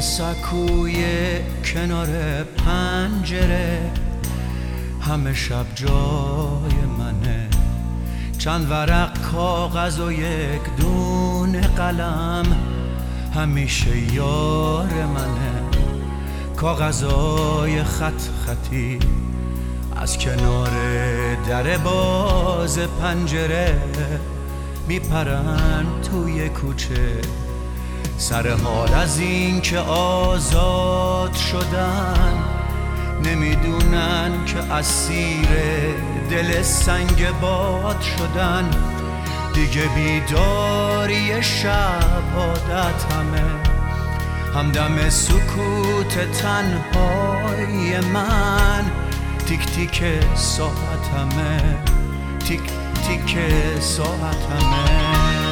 سکوی کنار پنجره همه شب جای منه. چند ورق کاغذ و یک دونه قلم همیشه یار منه. کاغذای خط خطی از کنار در باز پنجره میپرن توی کوچه، سر حال از این که آزاد شدن، نمیدونن که اسیر دل سنگ باد شدن. دیگه بیداری شب عادت همدم سکوت تنهای من. تیک تیک ساعتمه، تیک تیک ساعتمه.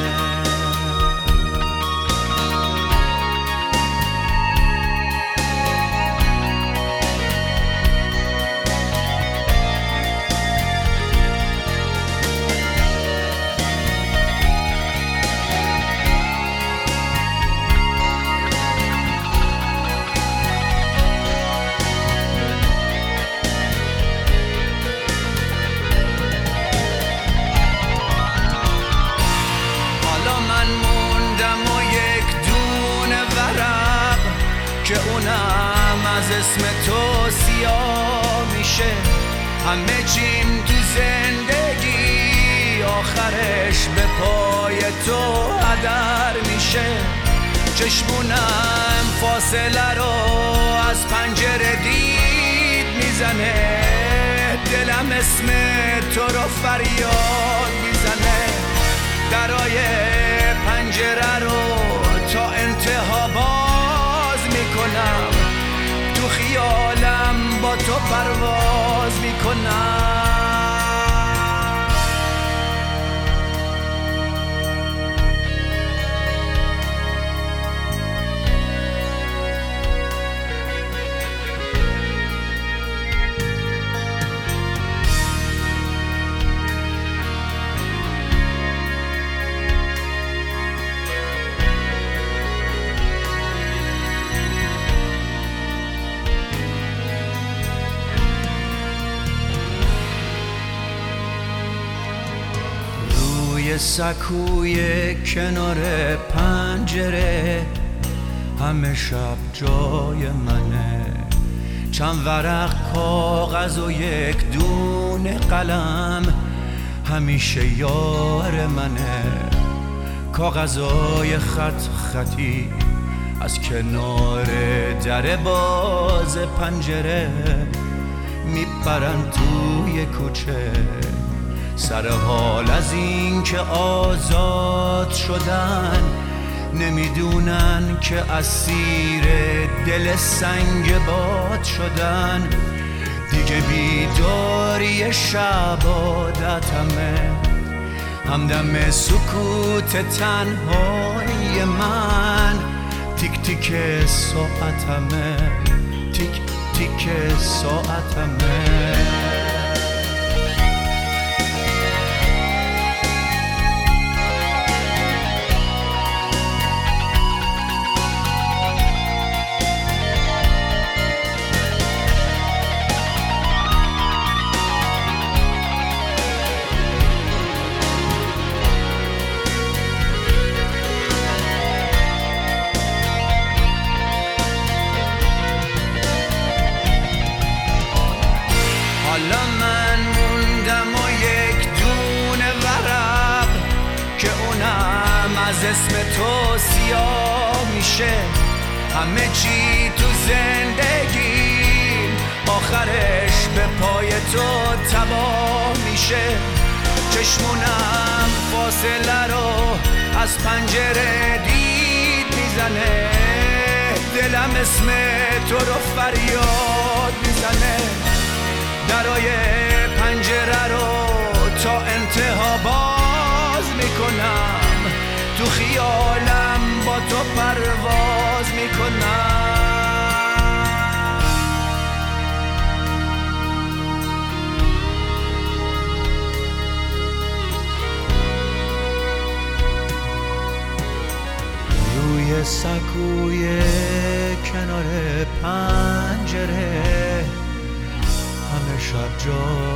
که اونم از اسم تو سیاه میشه. همه چیم تو زندگی آخرش به پای تو هدر میشه. چشمونم فاصله رو از پنجره دید میزنه، دلم اسم تو رو فریاد میزنه. درای پنجره رو تا انتها میکنم، تو خیالم با تو پرواز میکنم. سکوی کنار پنجره همه شب جای منه. چند ورق کاغذ و یک دونه قلم همیشه یار منه. کاغذای خط خطی از کنار در باز پنجره میپرن توی کوچه، سر حال از این که آزاد شدن، نمیدونن که اسیر دل سنگ باد شدن. دیگه بیداری شب عادتمه، همدم سکوت تنهای من. تیک تیک ساعتمه، تیک تیک ساعتمه. حالا من موندم و یک دونه ورق که اونم از اسم تو سیاه میشه. همه چی تو زندگی آخرش به پای تو تباه میشه. چشمونم فاصله رو از پنجره دید میزنه، دلم اسم تو رو فریاد میزنه. درای پنجره رو تا انتها باز میکنم، تو خیالم با تو پرواز میکنم. روی سکوی جا